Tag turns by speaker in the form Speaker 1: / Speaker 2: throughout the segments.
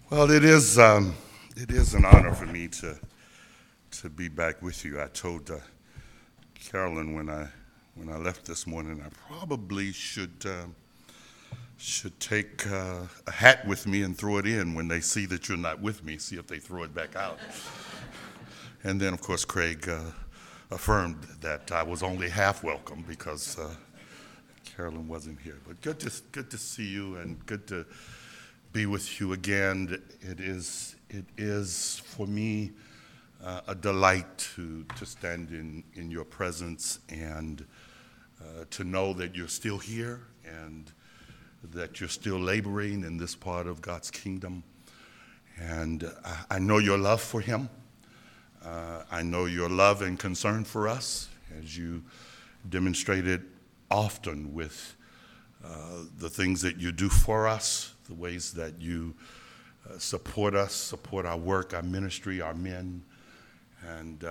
Speaker 1: Well, it is an honor for me to be back with you. I told Carolyn when I left this morning, I probably should take a hat with me and throw it in when they see that you're not with me. See if they throw it back out. And then, of course, Craig affirmed that I was only half welcome because Carolyn wasn't here. But good to see you and good to be with you again. It is for me a delight to stand in your presence and to know that you're still here and that you're still laboring in this part of God's kingdom. And I know your love for him. I know your love and concern for us as you demonstrated often with the things that you do for us, the ways that you support us, support our work, our ministry, our men. And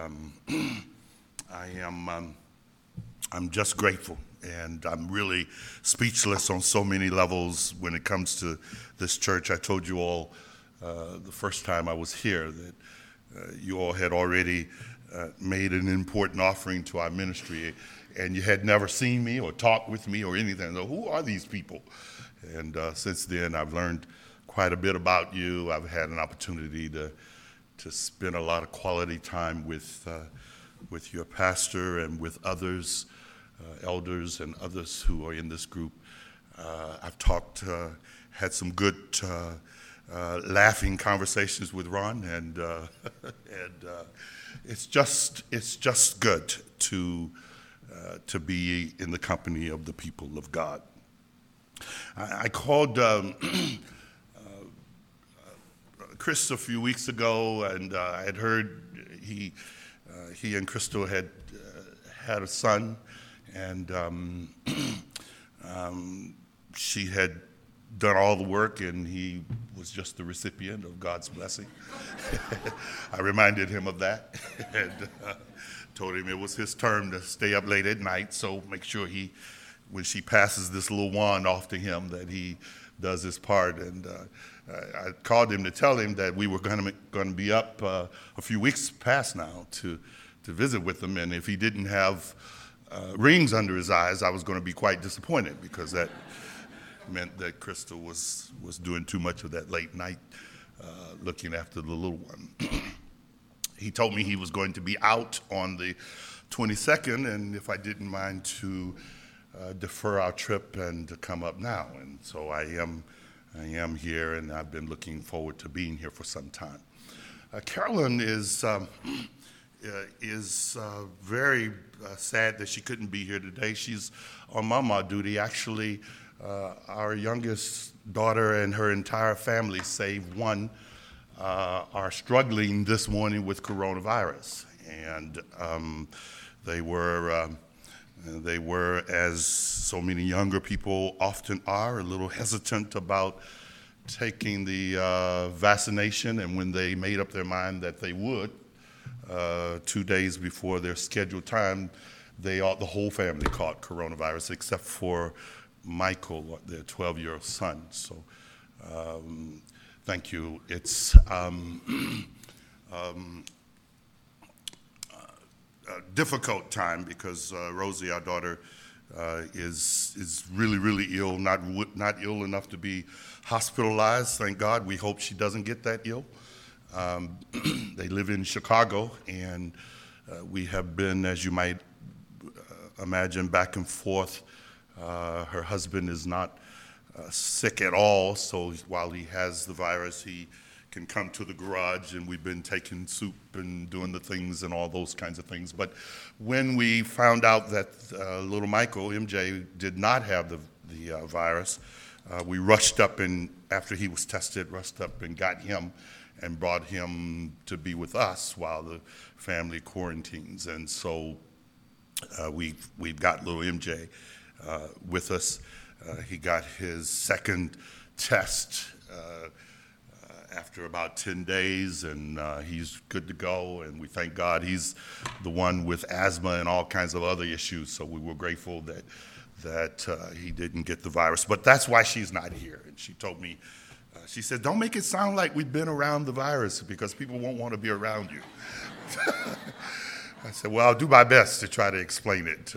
Speaker 1: I'm just grateful, and I'm really speechless on so many levels when it comes to this church. I told you all the first time I was here that you all had already made an important offering to our ministry, and you had never seen me or talked with me or anything. So who are these people? And since then, I've learned quite a bit about you. I've had an opportunity to spend a lot of quality time with your pastor and with others, elders and others who are in this group. I've had some good laughing conversations with Ron, and it's just good to be in the company of the people of God. I called Chris a few weeks ago, and I had heard he and Crystal had a son, and she had done all the work, and he was just the recipient of God's blessing. I reminded him of that, and told him it was his turn to stay up late at night, so make sure when she passes this little wand off to him, that he does his part. And I called him to tell him that we were going to be up a few weeks past now to visit with him, and if he didn't have rings under his eyes, I was going to be quite disappointed, because that meant that Crystal was doing too much of that late night looking after the little one. He told me he was going to be out on the 22nd, and if I didn't mind to defer our trip and to come up now. And so I am here, and I've been looking forward to being here for some time. Carolyn is very sad that she couldn't be here today. She's on mama duty. Actually, our youngest daughter and her entire family, save one, are struggling this morning with coronavirus. And they were, as so many younger people often are, a little hesitant about taking the vaccination. And when they made up their mind that they would, 2 days before their scheduled time, the whole family caught coronavirus except for Michael, their 12-year-old son. So thank you. It's a difficult time because Rosie, our daughter, is really, really ill, not ill enough to be hospitalized. Thank God. We hope she doesn't get that ill. They live in Chicago, and we have been, as you might imagine, back and forth. Her husband is not sick at all, so while he has the virus, he can come to the garage, and we've been taking soup and doing the things and all those kinds of things. But when we found out that little Michael, MJ, did not have the virus, we rushed up, and after he was tested, rushed up and got him and brought him to be with us while the family quarantines. And so we've got little MJ with us. He got his second test after about 10 days, and he's good to go, and we thank God. He's the one with asthma and all kinds of other issues, so we were grateful that he didn't get the virus. But that's why she's not here, and she told me She said, don't make it sound like we've been around the virus because people won't want to be around you. I said, well, I'll do my best to try to explain it.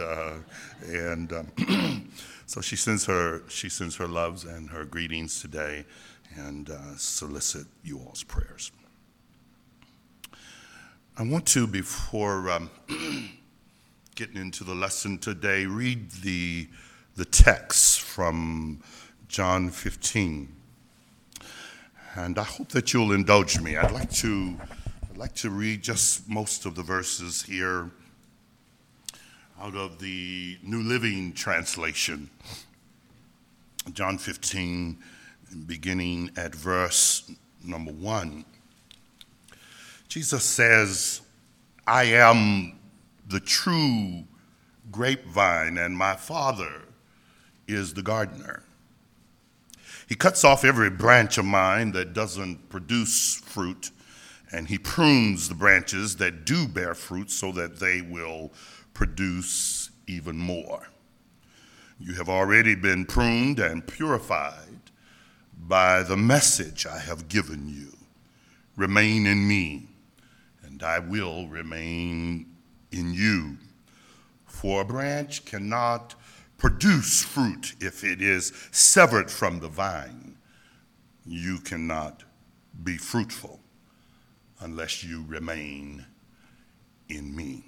Speaker 1: So she sends her loves and her greetings today and solicit you all's prayers. I want to, before getting into the lesson today, read the text from John 15. And I hope that you'll indulge me. I'd like to read just most of the verses here out of the New Living Translation. John 15, beginning at verse number 1. Jesus says, I am the true grapevine, and my Father is the gardener. He cuts off every branch of mine that doesn't produce fruit, and he prunes the branches that do bear fruit so that they will produce even more. You have already been pruned and purified by the message I have given you. Remain in me, and I will remain in you. For a branch cannot produce fruit if it is severed from the vine. You cannot be fruitful unless you remain in me.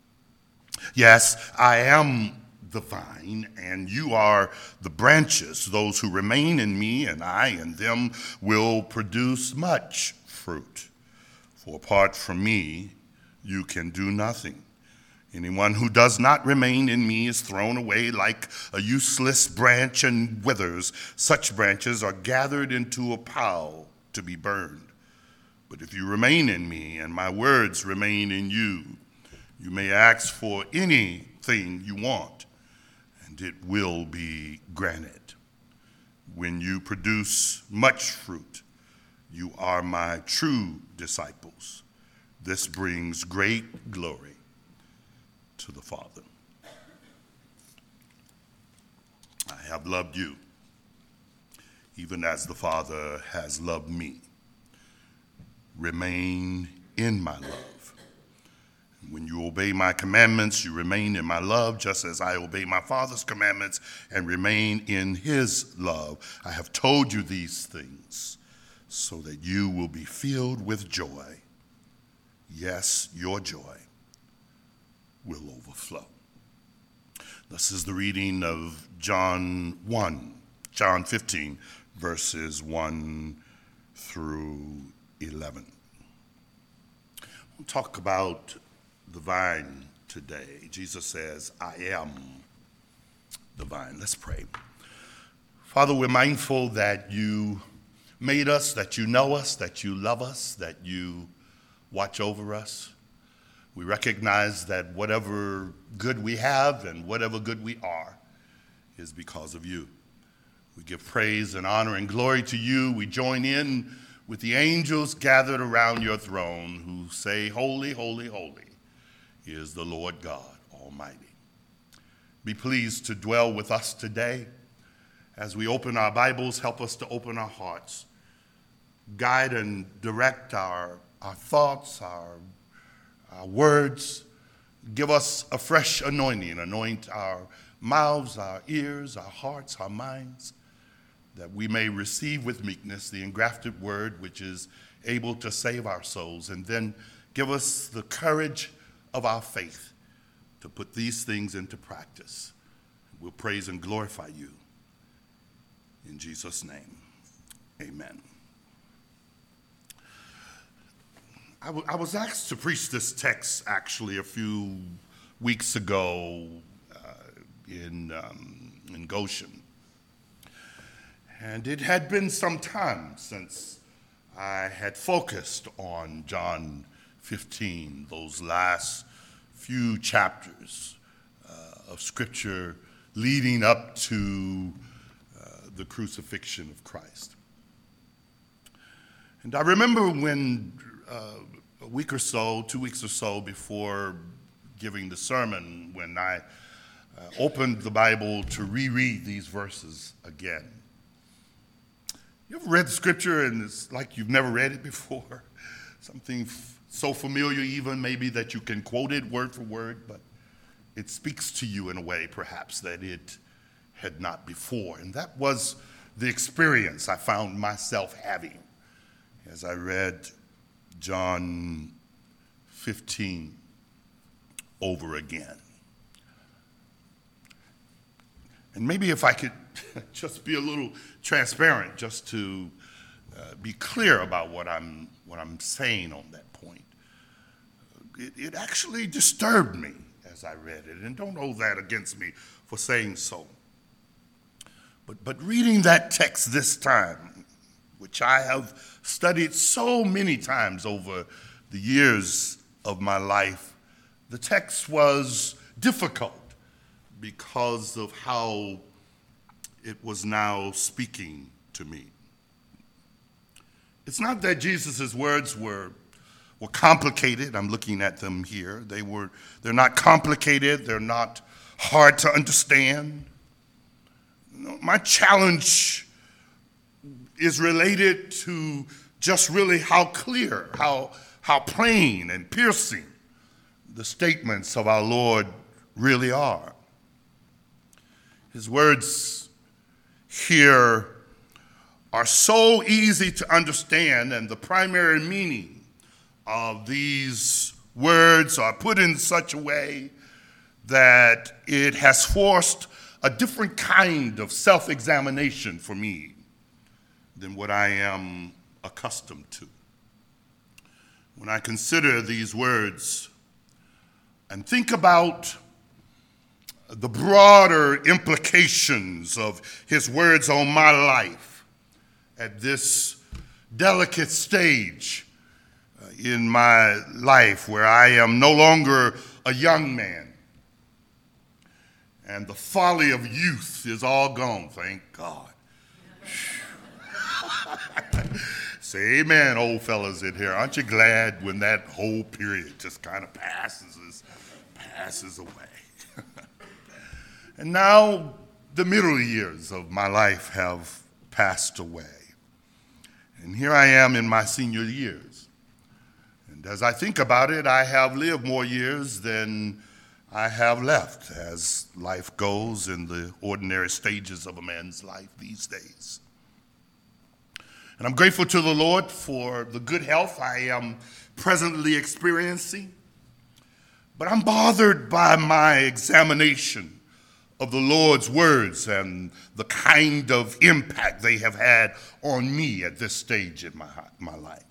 Speaker 1: Yes, I am the vine, and you are the branches. Those who remain in me and I in them will produce much fruit. For apart from me, you can do nothing. Anyone who does not remain in me is thrown away like a useless branch and withers. Such branches are gathered into a pile to be burned. But if you remain in me and my words remain in you, you may ask for anything you want, and it will be granted. When you produce much fruit, you are my true disciples. This brings great glory to the Father. I have loved you, even as the Father has loved me. Remain in my love. When you obey my commandments, you remain in my love, just as I obey my Father's commandments and remain in his love. I have told you these things so that you will be filled with joy. Yes, your joy will overflow. This is the reading of John 15, verses 1 through 11. We'll talk about the vine today. Jesus says, I am the vine. Let's pray. Father, we're mindful that you made us, that you know us, that you love us, that you watch over us. We recognize that whatever good we have and whatever good we are is because of you. We give praise and honor and glory to you. We join in with the angels gathered around your throne who say, holy, holy, holy is the Lord God Almighty. Be pleased to dwell with us today. As we open our Bibles, help us to open our hearts. Guide and direct our thoughts, our words. Give us a fresh anointing. Anoint our mouths, our ears, our hearts, our minds, that we may receive with meekness the engrafted word which is able to save our souls. And then give us the courage of our faith to put these things into practice. We'll praise and glorify you. In Jesus' name, amen. I was asked to preach this text actually a few weeks ago in Goshen. And it had been some time since I had focused on John 15, those last few chapters of Scripture leading up to the crucifixion of Christ. And I remember when a week or so, 2 weeks or so before giving the sermon, when I opened the Bible to reread these verses again. You ever read the scripture and it's like you've never read it before? Something so familiar even maybe that you can quote it word for word, but it speaks to you in a way perhaps that it had not before. And that was the experience I found myself having as I read John 15 over again. And maybe if I could just be a little transparent, just to be clear about what I'm saying on that point. It actually disturbed me as I read it, and don't hold that against me for saying so. But reading that text this time, which I have studied so many times over the years of my life, the text was difficult because of how it was now speaking to me. It's not that Jesus' words were complicated. I'm looking at them here. They're not complicated. They're not hard to understand. No, my challenge is related to just really how clear, how plain and piercing the statements of our Lord really are. His words here are so easy to understand, and the primary meaning of these words are put in such a way that it has forced a different kind of self-examination for me than what I am accustomed to. When I consider these words and think about the broader implications of his words on my life at this delicate stage in my life where I am no longer a young man and the folly of youth is all gone, thank God. Say amen, old fellas in here. Aren't you glad when that whole period just kind of passes away? And now the middle years of my life have passed away. And here I am in my senior years. And as I think about it, I have lived more years than I have left, as life goes in the ordinary stages of a man's life these days. And I'm grateful to the Lord for the good health I am presently experiencing. But I'm bothered by my examination of the Lord's words and the kind of impact they have had on me at this stage in my life.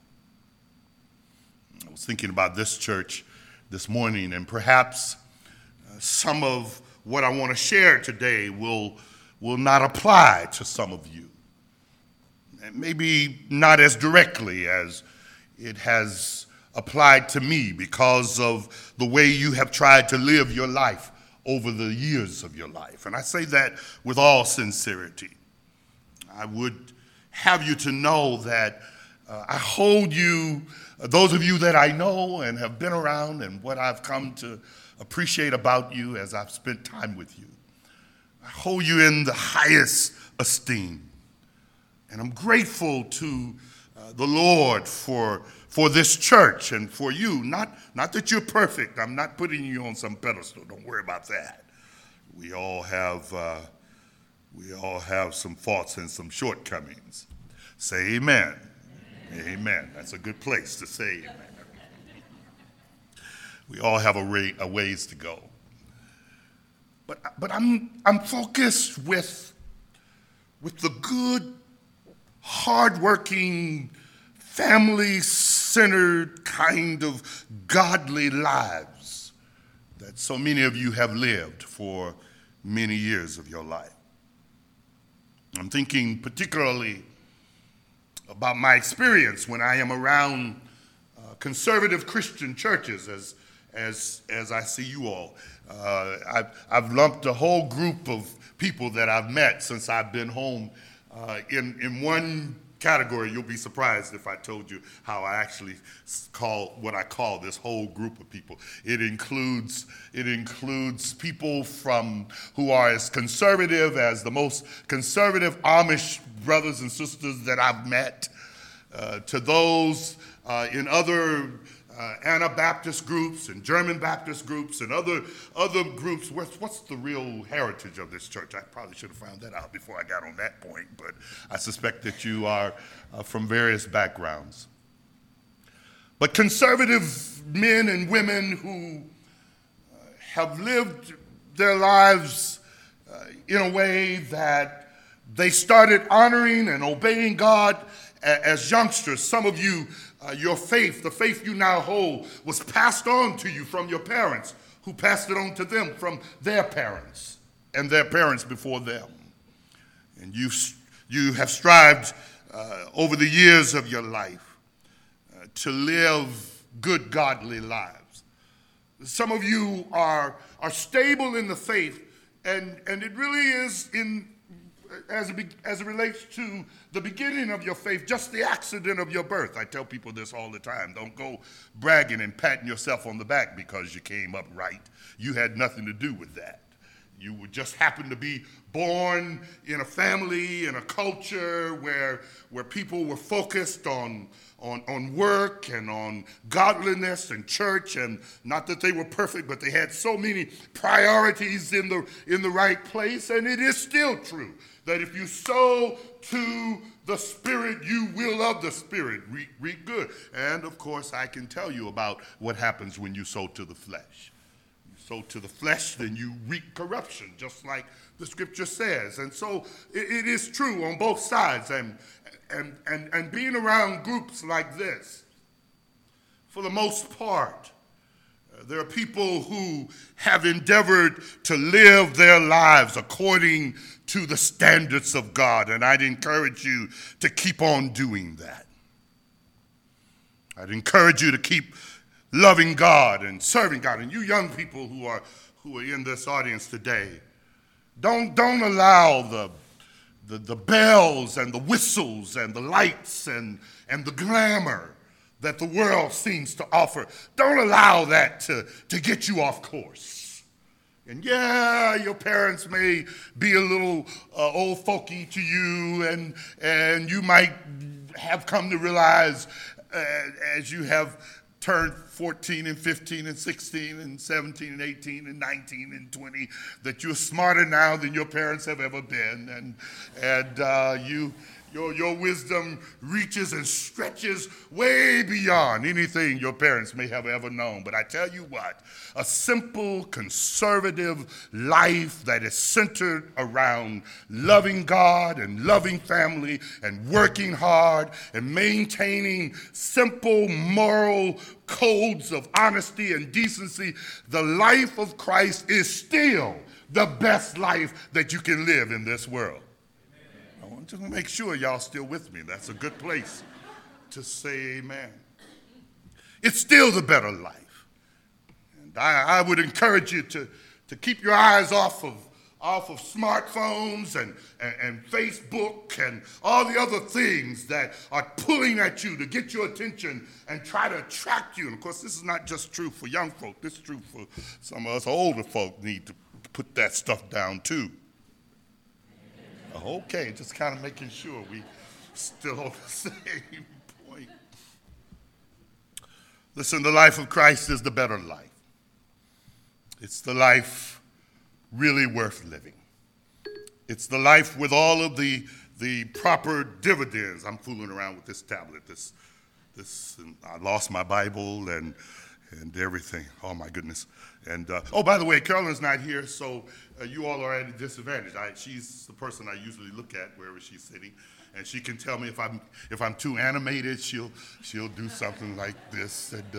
Speaker 1: I was thinking about this church this morning, and perhaps some of what I want to share today will not apply to some of you. And maybe not as directly as it has applied to me because of the way you have tried to live your life over the years of your life. And I say that with all sincerity. I would have you to know that I hold you, those of you that I know and have been around and what I've come to appreciate about you as I've spent time with you, I hold you in the highest esteem. And I'm grateful to the Lord for this church and for you. Not that you're perfect. I'm not putting you on some pedestal. Don't worry about that. We all have some faults and some shortcomings. Say amen. Amen. That's a good place to say amen. We all have a ways to go. But I'm focused with the good, hardworking, family-centered kind of godly lives that so many of you have lived for many years of your life. I'm thinking particularly about my experience when I am around conservative Christian churches as I see you all. I've lumped a whole group of people that I've met since I've been home in one category, you'll be surprised if I told you how I actually call what I call this whole group of people. It includes people who are as conservative as the most conservative Amish brothers and sisters that I've met, to those in other Anabaptist groups and German Baptist groups and other groups. What's the real heritage of this church? I probably should have found that out before I got on that point, but I suspect that you are from various backgrounds. But conservative men and women who have lived their lives in a way that they started honoring and obeying God as youngsters. Some of you, your faith, the faith you now hold, was passed on to you from your parents, who passed it on to them from their parents and their parents before them. And you have strived over the years of your life to live good, godly lives. Some of you are stable in the faith, and it really is as it relates to the beginning of your faith, just the accident of your birth. I tell people this all the time. Don't go bragging and patting yourself on the back because you came up right. You had nothing to do with that. You would just happen to be born in a family, in a culture where people were focused on work and on godliness and church, and not that they were perfect, but they had so many priorities in the right place. And it is still true that if you sow to the Spirit, you will of the Spirit reap good. And of course, I can tell you about what happens when you sow to the flesh. You sow to the flesh, then you reap corruption, just like the scripture says. And so it is true on both sides. And being around groups like this, for the most part, there are people who have endeavored to live their lives according to the standards of God, and I'd encourage you to keep on doing that. I'd encourage you to keep loving God and serving God. And you young people who are in this audience today, don't allow the bells and the whistles and the lights and the glamour that the world seems to offer. Don't allow that to get you off course. And yeah, your parents may be a little old folky to you, and you might have come to realize as you have turned 14 and 15 and 16 and 17 and 18 and 19 and 20 that you're smarter now than your parents have ever been, and your wisdom reaches and stretches way beyond anything your parents may have ever known. But I tell you what, a simple conservative life that is centered around loving God and loving family and working hard and maintaining simple moral codes of honesty and decency, the life of Christ is still the best life that you can live in this world. I want to make sure y'all still with me. That's a good place to say amen. It's still the better life. And I would encourage you to keep your eyes off of smartphones and Facebook and all the other things that are pulling at you to get your attention and try to attract you. And of course, this is not just true for young folk. This is true for some of us older folk need to put that stuff down too. Okay, just kind of making sure we still on the same point. Listen, the life of Christ is the better life. It's the life really worth living. It's the life with all of the proper dividends. I'm fooling around with this tablet. And I lost my Bible and everything. Oh, my goodness. And, by the way, Carolyn's not here, so you all are at a disadvantage. She's the person I usually look at wherever she's sitting, and she can tell me if I'm too animated, she'll do something like this. And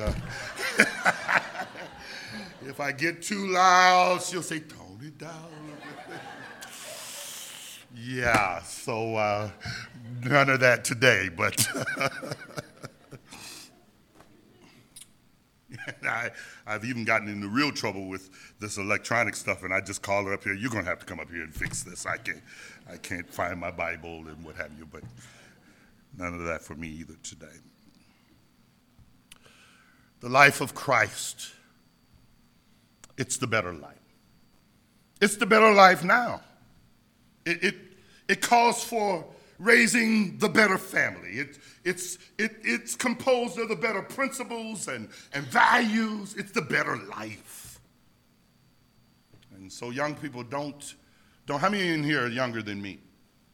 Speaker 1: if I get too loud, she'll say, tone it down. Yeah, so none of that today, but... I've even gotten into real trouble with this electronic stuff, and I just call her up here. You're going to have to come up here and fix this. I can't find my Bible and what have you. But None of that for me either today. The life of Christ, it's the better life. It's the better life now. It calls for raising the better family. It's composed of the better principles and values. It's the better life. And so young people don't, how many in here are younger than me?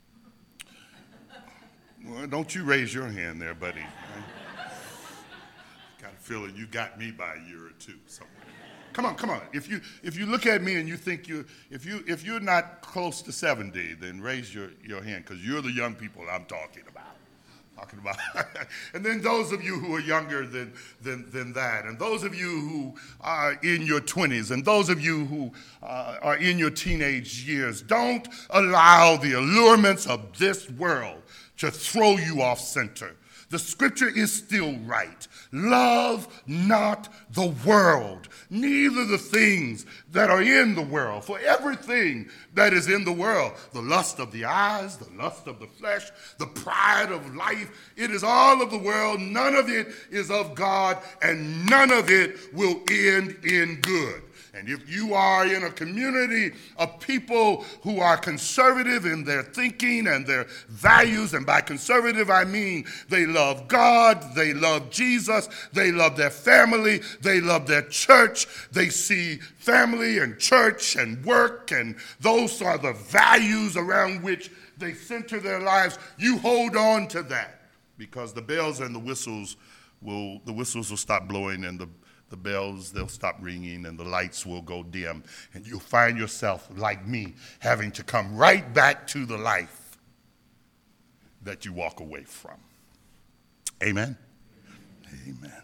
Speaker 1: Well, don't you raise your hand there, buddy. Got a feeling you got me by a year or two. So. Come on. If you look at me and you think if you're not close to 70, then raise your hand, because you're the young people I'm talking about. And then those of you who are younger than that, and those of you who are in your 20s, and those of you who are in your teenage years, don't allow the allurements of this world to throw you off center. The scripture is still right. Love not the world, neither the things that are in the world. For everything that is in the world, the lust of the eyes, the lust of the flesh, the pride of life, it is all of the world. None of it is of God, and none of it will end in good. And if you are in a community of people who are conservative in their thinking and their values, and by conservative I mean they love God, they love Jesus, they love their family, they love their church, they see family and church and work, and those are the values around which they center their lives, you hold on to that, because the bells and the whistles will stop blowing, and the bells, they'll stop ringing, and the lights will go dim, and you'll find yourself, like me, having to come right back to the life that you walk away from. Amen? Amen.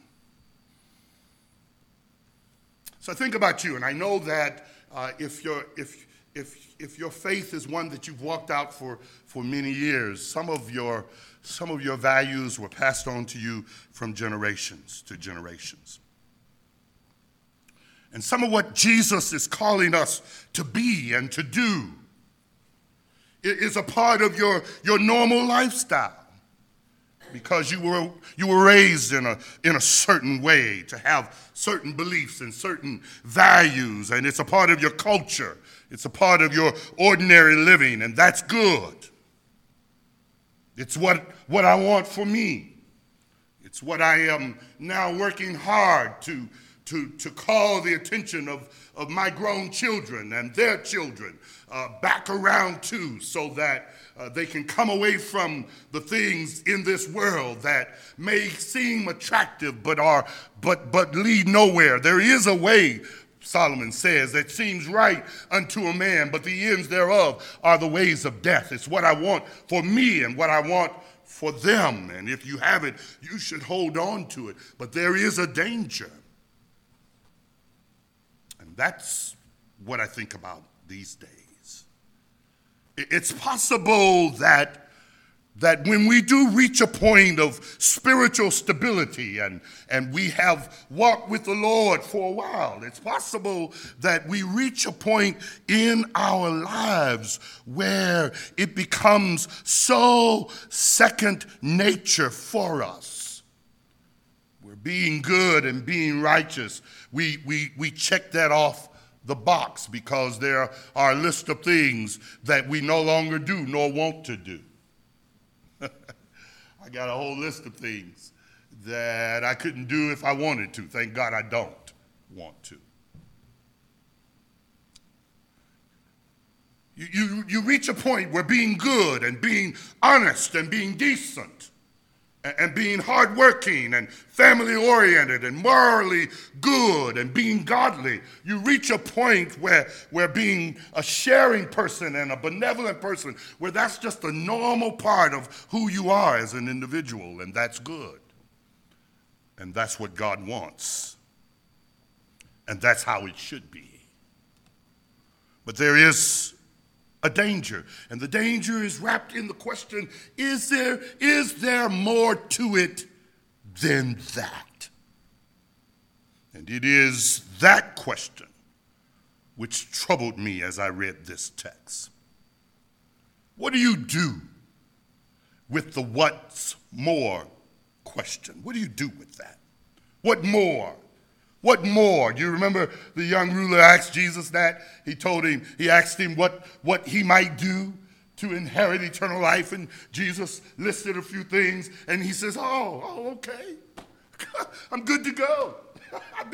Speaker 1: So think about you, and I know that if your faith is one that you've walked out for many years, some of your values were passed on to you from generations to generations. And some of what Jesus is calling us to be and to do is a part of your normal lifestyle, because you were raised in a certain way, to have certain beliefs and certain values, and it's a part of your culture. It's a part of your ordinary living, and that's good. It's what I want for me. It's what I am now working hard to call the attention of my grown children and their children back around to, so that they can come away from the things in this world that may seem attractive but lead nowhere. There is a way, Solomon says, that seems right unto a man, but the ends thereof are the ways of death. It's what I want for me and what I want for them, and if you have it, you should hold on to it. But there is a danger. That's what I think about these days. It's possible that when we do reach a point of spiritual stability and we have walked with the Lord for a while, it's possible that we reach a point in our lives where it becomes so second nature for us. We're being good and being righteous. We check that off the box because there are a list of things that we no longer do nor want to do. I got a whole list of things that I couldn't do if I wanted to. Thank God I don't want to. You reach a point where being good and being honest and being decent and being hardworking and family-oriented and morally good and being godly, you reach a point where being a sharing person and a benevolent person, where that's just a normal part of who you are as an individual, and that's good. And that's what God wants. And that's how it should be. But there is a danger, and the danger is wrapped in the question, is there more to it than that? And it is that question which troubled me as I read this text. What do you do with the what's more question. What do you do with that? What more? What more? You remember the young ruler asked Jesus that? He asked him what he might do to inherit eternal life, and Jesus listed a few things, and he says, okay, I'm good to go. I've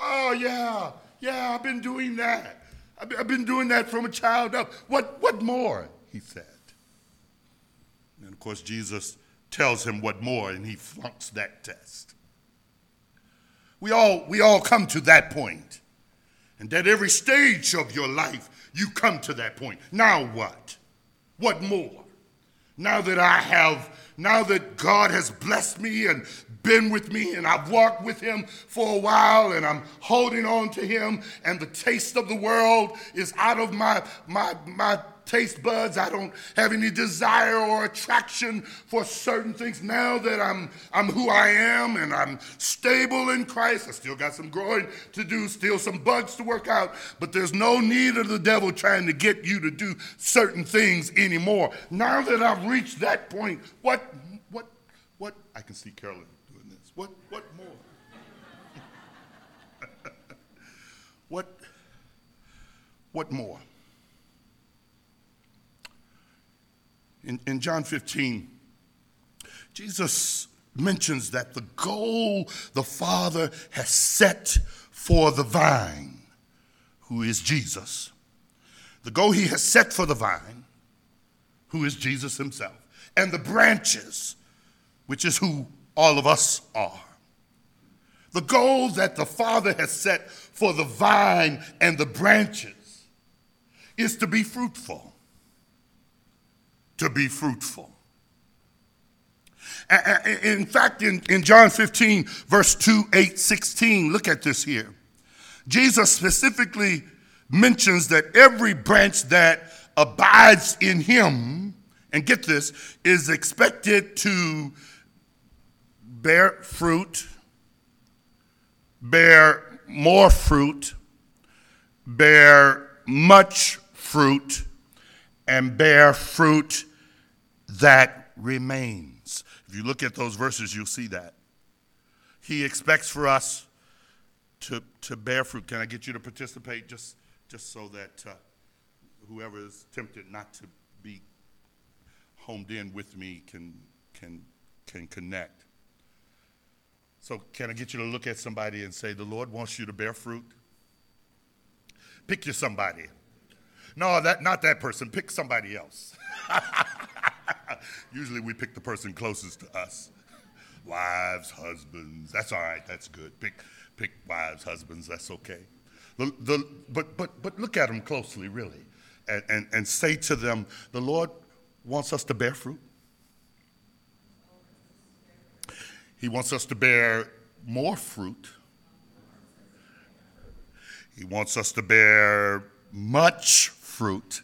Speaker 1: been doing that. I've been doing that from a child up. What more? He said. And of course, Jesus tells him what more, and he flunks that test. We all come to that point. And at every stage of your life, you come to that point. Now what? What more? Now that God has blessed me and been with me, and I've walked with him for a while, and I'm holding on to him, and the taste of the world is out of my taste buds. I don't have any desire or attraction for certain things. Now that I'm who I am, and I'm stable in Christ, I still got some growing to do, still some bugs to work out, but there's no need of the devil trying to get you to do certain things anymore. Now that I've reached that point, what I can see Carolyn doing this. What more? What more? In John 15, Jesus mentions that the goal the Father has set for the vine, who is Jesus, the goal he has set for the vine, who is Jesus himself, and the branches, which is who all of us are. The goal that the Father has set for the vine and the branches is to be fruitful. To be fruitful. In fact, in John 15, verse 2, 8, 16, look at this here. Jesus specifically mentions that every branch that abides in him, and get this, is expected to bear fruit, bear more fruit, bear much fruit, and bear fruit that remains. If you look at those verses, you'll see that. He expects for us to bear fruit. Can I get you to participate just so that whoever is tempted not to be homed in with me can connect? So can I get you to look at somebody and say, the Lord wants you to bear fruit? Pick your somebody. No, not that person. Pick somebody else. Usually we pick the person closest to us. Wives, husbands. That's all right. That's good. Pick wives, husbands. That's okay. But look at them closely, really, and say to them, the Lord wants us to bear fruit. He wants us to bear more fruit. He wants us to bear much fruit.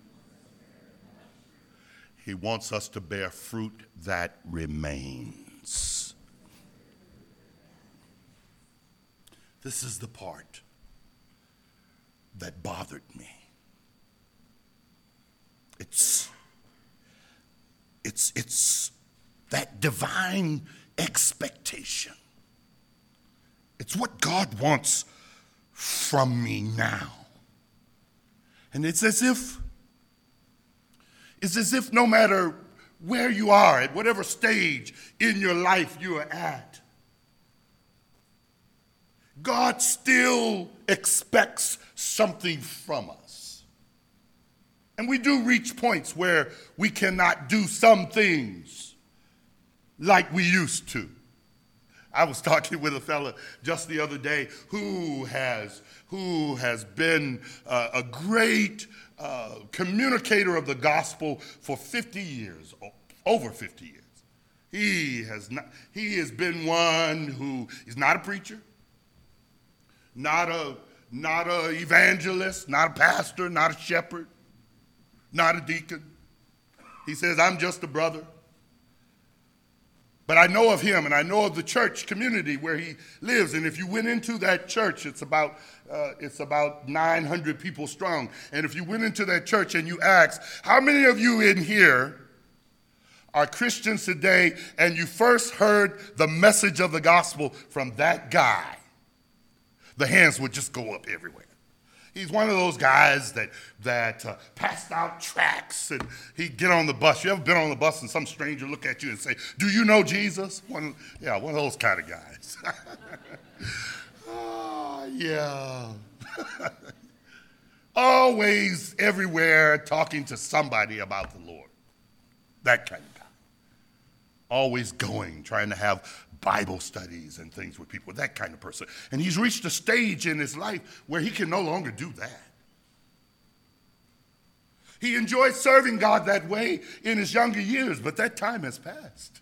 Speaker 1: He wants us to bear fruit that remains. This is the part that bothered me. It's that divine expectation. It's what God wants from me now. And it's as if no matter where you are, at whatever stage in your life you are at, God still expects something from us. And we do reach points where we cannot do some things like we used to. I was talking with a fella just the other day who has been a great communicator of the gospel for 50 years, over 50 years. He has been one who is not a preacher, not a evangelist, not a pastor, not a shepherd, not a deacon. He says, I'm just a brother. But I know of him, and I know of the church community where he lives. And if you went into that church, it's about 900 people strong. And if you went into that church and you asked, how many of you in here are Christians today and you first heard the message of the gospel from that guy, the hands would just go up everywhere. He's one of those guys that passed out tracts, and he'd get on the bus. You ever been on the bus and some stranger look at you and say, "Do you know Jesus?" One of those kind of guys. Oh, yeah. Always everywhere talking to somebody about the Lord. That kind of guy. Always going, trying to have Bible studies and things with people, that kind of person. And he's reached a stage in his life where he can no longer do that. He enjoyed serving God that way in his younger years, but that time has passed.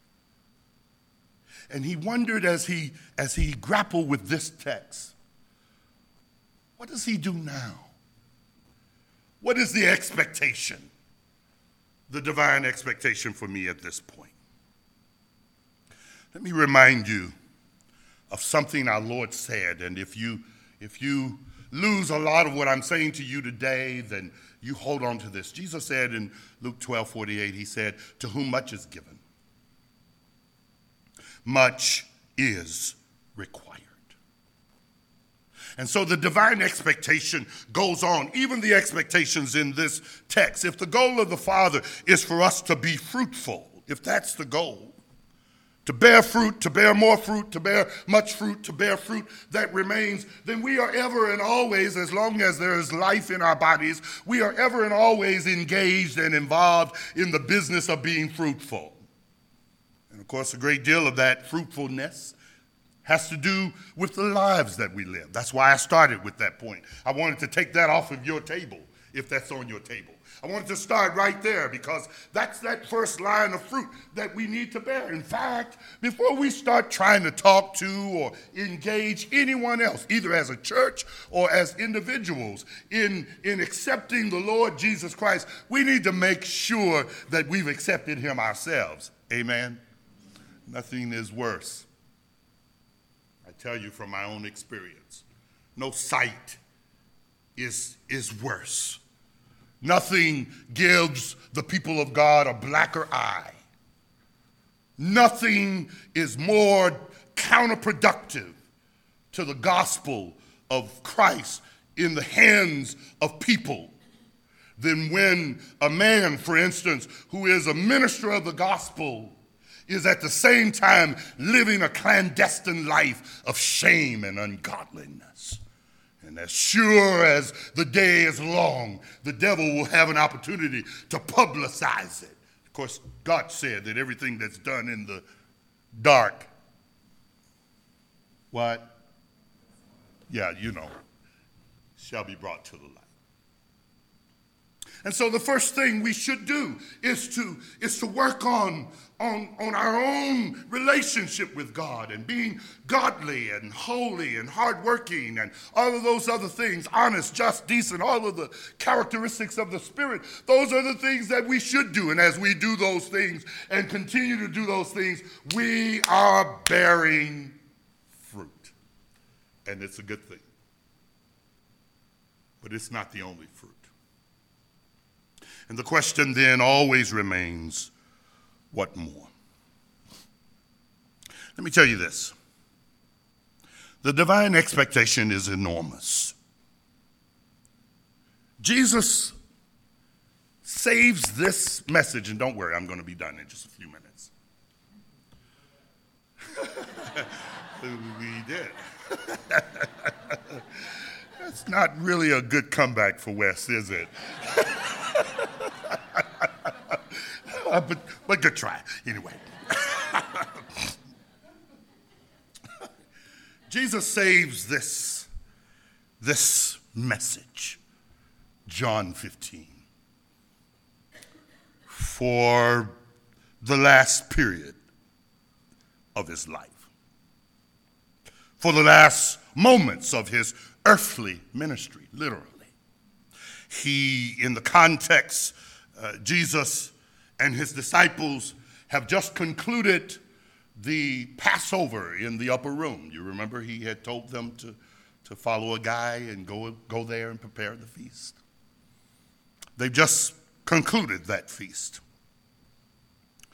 Speaker 1: And he wondered as he grappled with this text, what does he do now? What is the expectation? The divine expectation for me at this point. Let me remind you of something our Lord said, and if you lose a lot of what I'm saying to you today, then you hold on to this. Jesus said in Luke 12:48, he said, "To whom much is given, much is required." And so the divine expectation goes on, even the expectations in this text. If the goal of the Father is for us to be fruitful, if that's the goal, to bear fruit, to bear more fruit, to bear much fruit, to bear fruit that remains, then we are ever and always, as long as there is life in our bodies, we are ever and always engaged and involved in the business of being fruitful. And of course, a great deal of that fruitfulness has to do with the lives that we live. That's why I started with that point. I wanted to take that off of your table, if that's on your table. I wanted to start right there because that's that first line of fruit that we need to bear. In fact, before we start trying to talk to or engage anyone else, either as a church or as individuals, in accepting the Lord Jesus Christ, we need to make sure that we've accepted him ourselves. Amen? Nothing is worse. I tell you from my own experience, no sight is worse. Nothing gives the people of God a blacker eye. Nothing is more counterproductive to the gospel of Christ in the hands of people than when a man, for instance, who is a minister of the gospel is at the same time living a clandestine life of shame and ungodliness. And as sure as the day is long, the devil will have an opportunity to publicize it. Of course, God said that everything that's done in the dark, what? Yeah, shall be brought to the light. And so the first thing we should do is to work on our own relationship with God and being godly and holy and hardworking and all of those other things, honest, just, decent, all of the characteristics of the Spirit. Those are the things that we should do. And as we do those things and continue to do those things, we are bearing fruit. And it's a good thing. But it's not the only fruit. And the question then always remains, what more? Let me tell you this. The divine expectation is enormous. Jesus saves this message, and don't worry, I'm going to be done in just a few minutes. We did. That's not really a good comeback for Wes, is it? But good try. Anyway. Jesus saves this message, John 15, for the last period of his life, for the last moments of his earthly ministry, literally. He, in the context, Jesus and his disciples have just concluded the Passover in the upper room. You remember he had told them to follow a guy and go there and prepare the feast. They've just concluded that feast.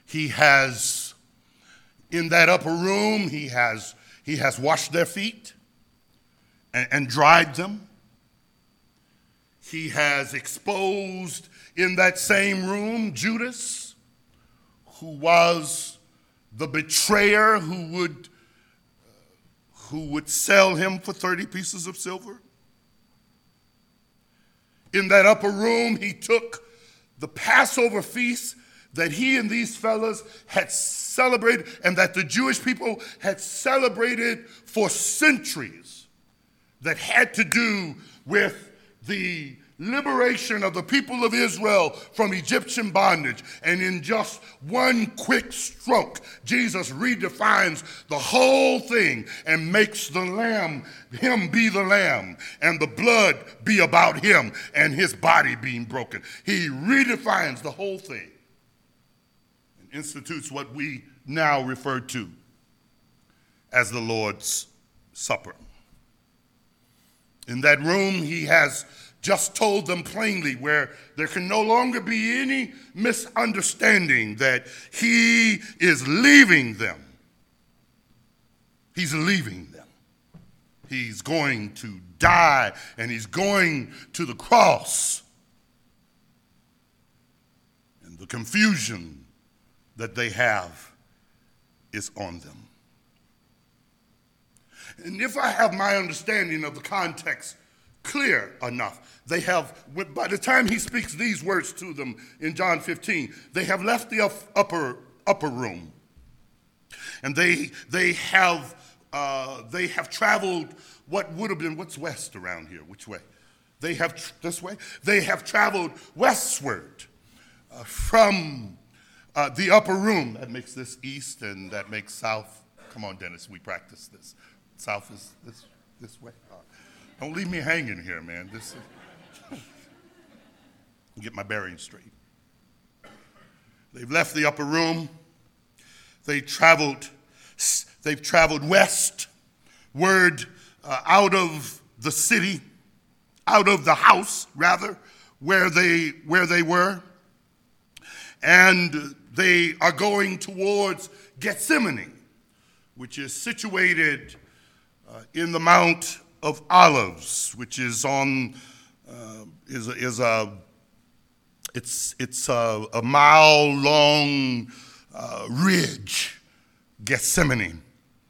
Speaker 1: He has, in that upper room, he has washed their feet and dried them. He has exposed in that same room Judas, who was the betrayer who would sell him for 30 pieces of silver. In that upper room, he took the Passover feast that he and these fellas had celebrated and that the Jewish people had celebrated for centuries, that had to do with the liberation of the people of Israel from Egyptian bondage. And in just one quick stroke, Jesus redefines the whole thing and makes the lamb, him be the lamb, and the blood be about him and his body being broken. He redefines the whole thing and institutes what we now refer to as the Lord's Supper. In that room, he has just told them plainly, where there can no longer be any misunderstanding, that he is leaving them. He's leaving them. He's going to die, and he's going to the cross. And the confusion that they have is on them. And if I have my understanding of the context clear enough, they have, by the time he speaks these words to them in John 15, they have left the upper room, and they have traveled what would have been, what's west around here? Which way? They have this way. They have traveled westward from the upper room. That makes this east, and that makes south. Come on, Dennis, we practice this. South is this way. Don't leave me hanging here, man. Get my bearings straight. They've left the upper room. They've traveled westward out of the city, out of the house, rather, where they were. And they are going towards Gethsemane, which is situated in the Mount of Olives, which is on it's a mile-long ridge, Gethsemane.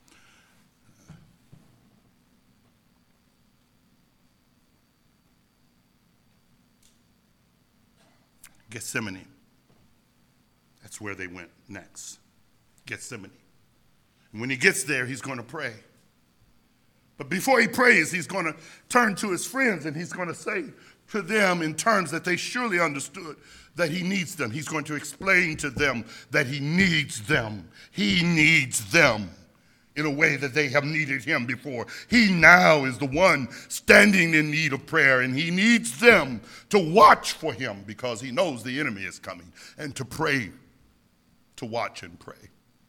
Speaker 1: Gethsemane. That's where they went next. Gethsemane. And when he gets there, he's going to pray. But before he prays, he's going to turn to his friends and he's going to say to them in terms that they surely understood that he needs them. He's going to explain to them that he needs them. He needs them in a way that they have needed him before. He now is the one standing in need of prayer, and he needs them to watch for him because he knows the enemy is coming, and to pray, to watch and pray.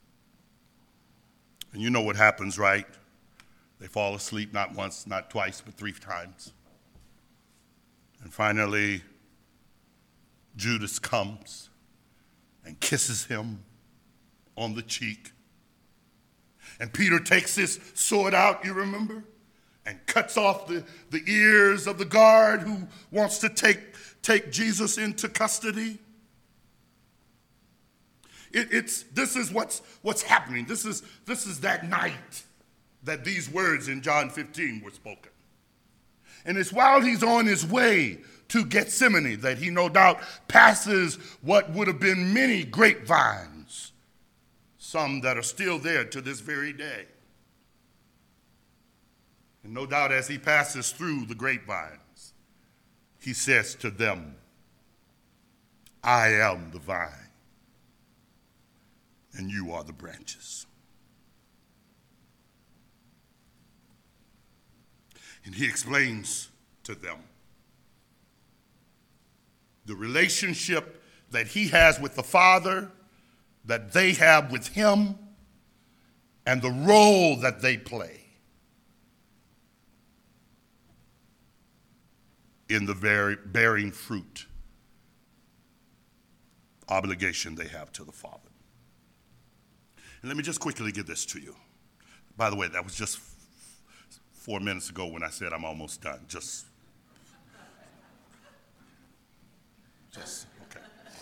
Speaker 1: And you know what happens, right? They fall asleep not once, not twice, but 3 times. And finally, Judas comes and kisses him on the cheek. And Peter takes his sword out, you remember, and cuts off the ears of the guard who wants to take Jesus into custody. This is what's happening. This is that night that these words in John 15 were spoken. And it's while he's on his way to Gethsemane that he no doubt passes what would have been many grapevines, some that are still there to this very day. And no doubt as he passes through the grapevines, he says to them, I am the vine, and you are the branches. And he explains to them the relationship that he has with the Father, that they have with him, and the role that they play in the very bearing fruit obligation they have to the Father. And let me just quickly give this to you. By the way, that was just 4 minutes ago when I said I'm almost done. Just okay.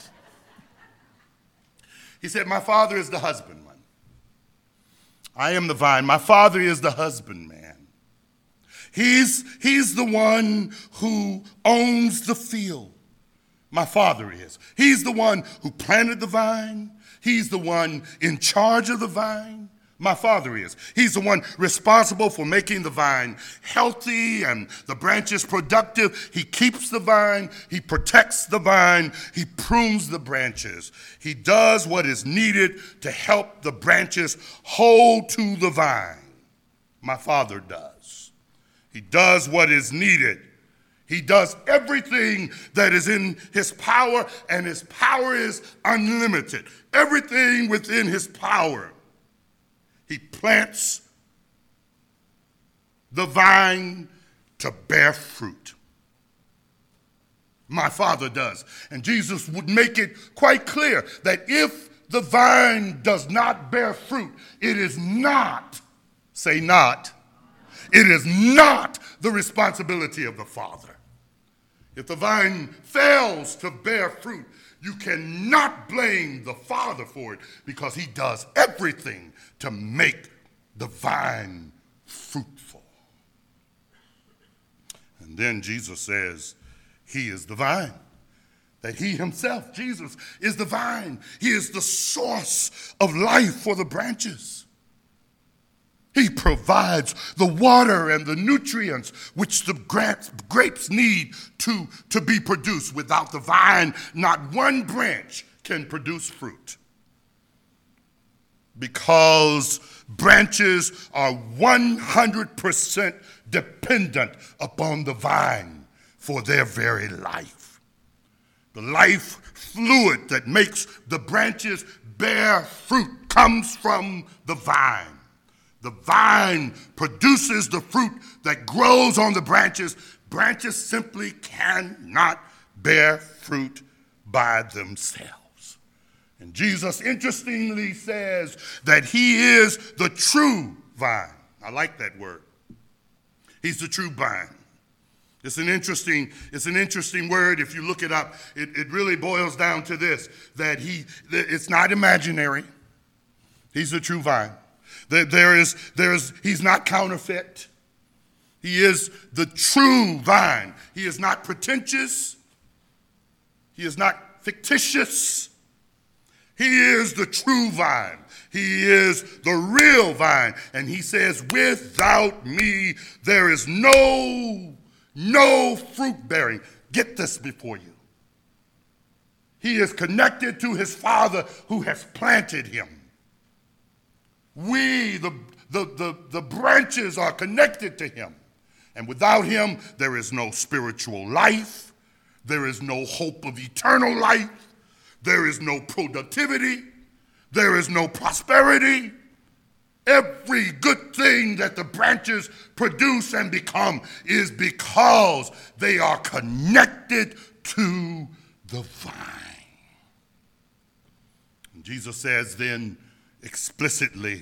Speaker 1: He said, my Father is the husbandman. I am the vine. My Father is the husbandman. He's the one who owns the field. My Father is. He's the one who planted the vine. He's the one in charge of the vine. My Father is. He's the one responsible for making the vine healthy and the branches productive. He keeps the vine. He protects the vine. He prunes the branches. He does what is needed to help the branches hold to the vine. My Father does. He does what is needed. He does everything that is in his power, and his power is unlimited. Everything within his power. He plants the vine to bear fruit. My Father does. And Jesus would make it quite clear that if the vine does not bear fruit, it is not, say not, it is not the responsibility of the Father. If the vine fails to bear fruit, you cannot blame the Father for it because he does everything to make the vine fruitful. And then Jesus says he is the vine. That he himself, Jesus, is the vine. He is the source of life for the branches. He provides the water and the nutrients which the grapes need to be produced. Without the vine, not one branch can produce fruit. Because branches are 100% dependent upon the vine for their very life. The life fluid that makes the branches bear fruit comes from the vine. The vine produces the fruit that grows on the branches. Branches simply cannot bear fruit by themselves. And Jesus interestingly says that he is the true vine. I like that word. He's the true vine. It's an interesting word. If you look it up, it really boils down to this, that it's not imaginary. He's the true vine. He's not counterfeit. He is the true vine. He is not pretentious. He is not fictitious. He is the true vine. He is the real vine. And he says, without me, there is no fruit bearing. Get this before you. He is connected to his Father who has planted him. We, the branches, are connected to him. And without him, there is no spiritual life. There is no hope of eternal life. There is no productivity. There is no prosperity. Every good thing that the branches produce and become is because they are connected to the vine. And Jesus says then, explicitly,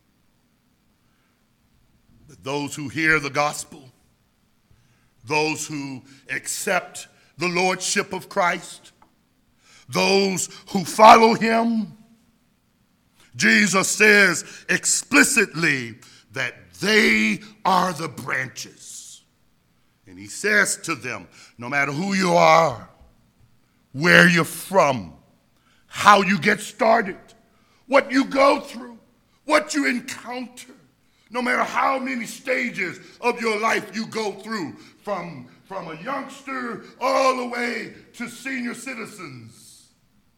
Speaker 1: that those who hear the gospel, those who accept the lordship of Christ, those who follow him, Jesus says explicitly that they are the branches. And he says to them, no matter who you are, where you're from, how you get started, what you go through, what you encounter, no matter how many stages of your life you go through, from a youngster all the way to senior citizens,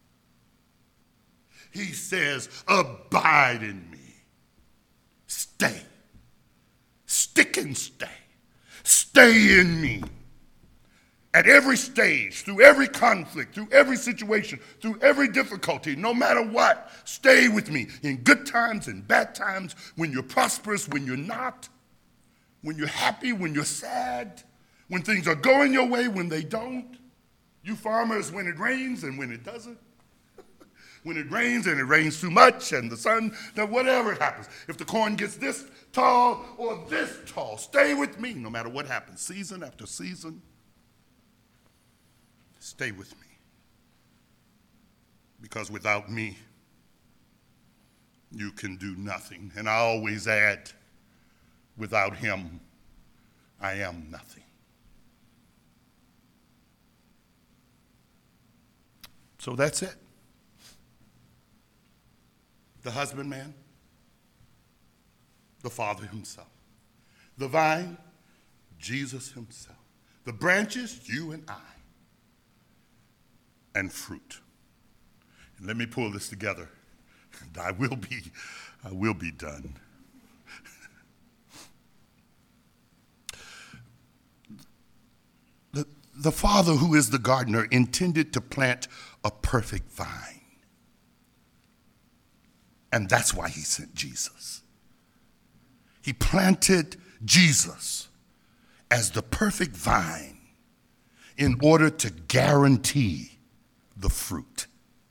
Speaker 1: he says, abide in me. Stay. Stick and stay. Stay in me. At every stage, through every conflict, through every situation, through every difficulty, no matter what, stay with me in good times and bad times, when you're prosperous, when you're not, when you're happy, when you're sad, when things are going your way, when they don't. You farmers, when it rains and when it doesn't. When it rains and it rains too much and the sun, then whatever happens. If the corn gets this tall or this tall, stay with me no matter what happens. Season after season, stay with me. Because without me, you can do nothing. And I always add, without him, I am nothing. So that's it. The husbandman, the Father himself. The vine, Jesus himself. The branches, you and I. And fruit. And let me pull this together. And I will be done. The Father, who is the gardener, intended to plant a perfect vine. And that's why he sent Jesus. He planted Jesus as the perfect vine in order to guarantee the fruit.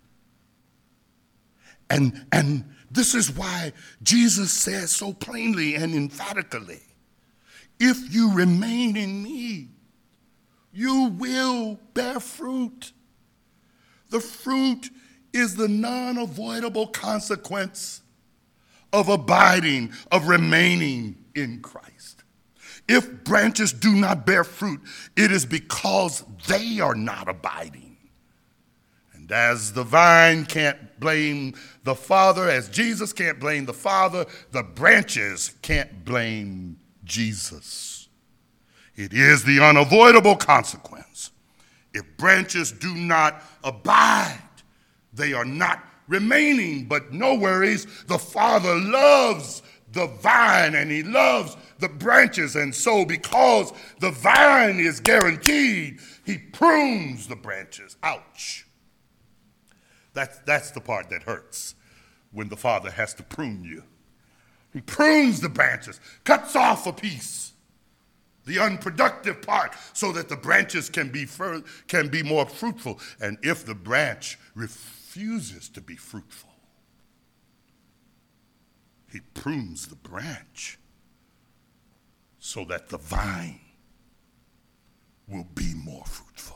Speaker 1: And this is why Jesus says so plainly and emphatically, if you remain in me, you will bear fruit. The fruit is the non-avoidable consequence of abiding, of remaining in Christ. If branches do not bear fruit, it is because they are not abiding. And as the vine can't blame the Father, as Jesus can't blame the Father, the branches can't blame Jesus. It is the unavoidable consequence. If branches do not abide, they are not remaining. But no worries, the Father loves the vine and he loves the branches. And so because the vine is guaranteed, he prunes the branches. Ouch. That's the part that hurts when the Father has to prune you. He prunes the branches, cuts off a piece, the unproductive part, so that the branches can be more fruitful. And if the branch refuses to be fruitful, he prunes the branch so that the vine will be more fruitful.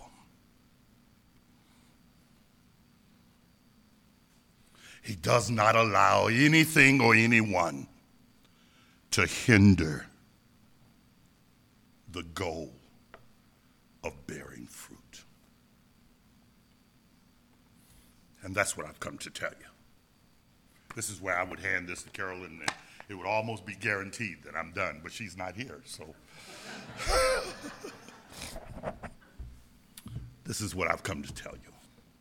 Speaker 1: He does not allow anything or anyone to hinder the goal of bearing fruit. And that's what I've come to tell you. This is where I would hand this to Carolyn, and it would almost be guaranteed that I'm done, but she's not here, so. This is what I've come to tell you.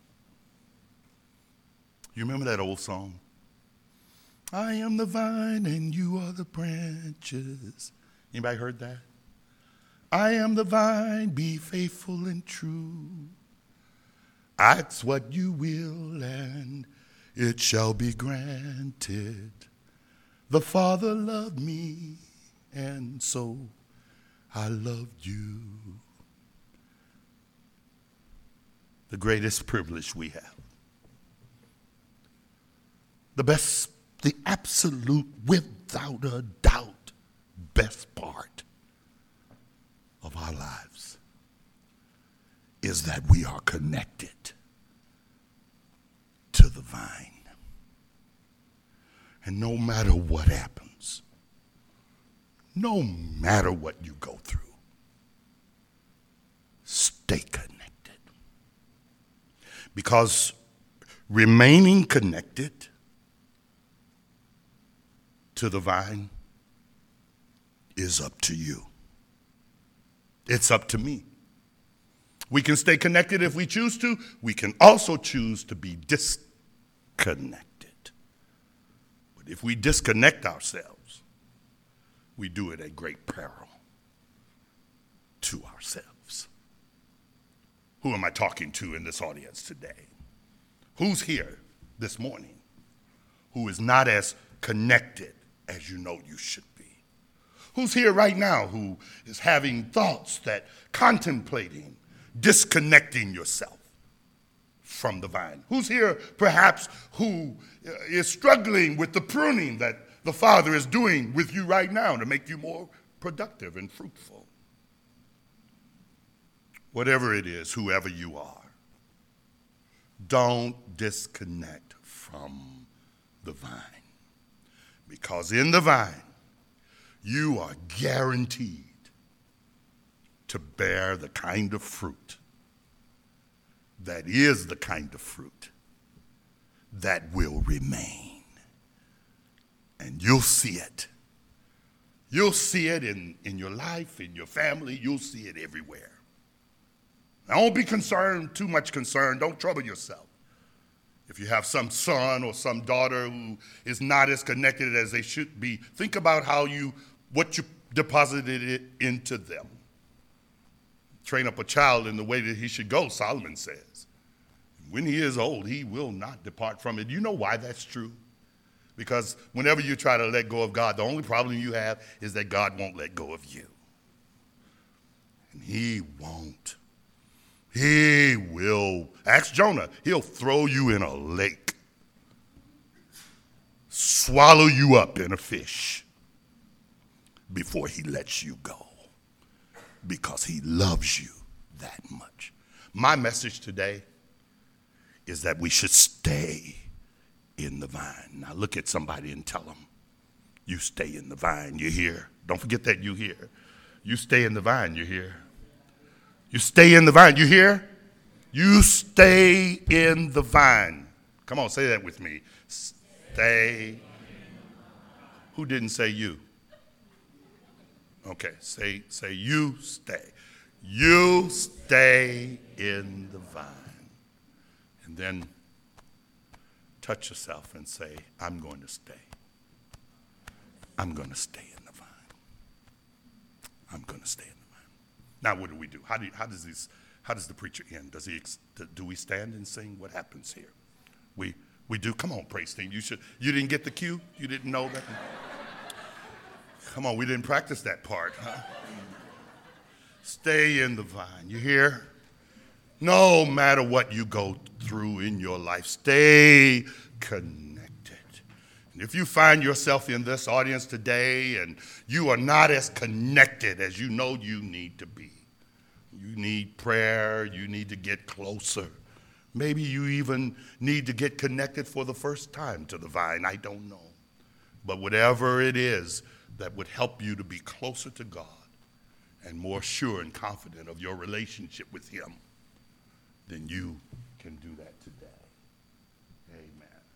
Speaker 1: You remember that old song? I am the vine and you are the branches. Anybody heard that? I am the vine, be faithful and true. Ask what you will and it shall be granted. The Father loved me and so I loved you. The greatest privilege we have. The absolute, without a doubt, best part of our lives is that we are connected to the vine. And no matter what happens, no matter what you go through, stay connected. Because remaining connected to the vine is up to you. It's up to me. We can stay connected if we choose to. We can also choose to be disconnected. But if we disconnect ourselves, we do it at great peril to ourselves. Who am I talking to in this audience today? Who's here this morning who is not as connected as you know you should be? Who's here right now who is having thoughts that contemplating disconnecting yourself from the vine? Who's here perhaps who is struggling with the pruning that the Father is doing with you right now to make you more productive and fruitful? Whatever it is, whoever you are, don't disconnect from the vine. Because in the vine, you are guaranteed to bear the kind of fruit that is the kind of fruit that will remain. And you'll see it. You'll see it in your life, in your family. You'll see it everywhere. Now, don't be concerned, too much concerned. Don't trouble yourself. If you have some son or some daughter who is not as connected as they should be, think about what you deposited it into them. Train up a child in the way that he should go, Solomon says. When he is old, he will not depart from it. You know why that's true? Because whenever you try to let go of God, the only problem you have is that God won't let go of you. And he won't. He will. Ask Jonah. He'll throw you in a lake, swallow you up in a fish before he lets you go, because he loves you that much. My message today is that we should stay in the vine. Now look at somebody and tell them, you stay in the vine, you hear? Don't forget that, you hear. You stay in the vine, you hear? You stay in the vine, you hear? You stay in the vine. Come on, say that with me. Stay. Who didn't say you? Okay, say you stay. You stay in the vine. And then touch yourself and say, I'm going to stay. I'm going to stay in the vine. I'm going to stay in the vine. Now, what do? How does the preacher end? Do we stand and sing? What happens here? We do. Come on, praise team. You didn't get the cue? You didn't know that? Come on, we didn't practice that part, huh? Stay in the vine. You hear? No matter what you go through in your life, stay connected. And if you find yourself in this audience today and you are not as connected as you know you need to be, you need prayer, you need to get closer. Maybe you even need to get connected for the first time to the vine. I don't know. But whatever it is that would help you to be closer to God and more sure and confident of your relationship with him, then you can do that today.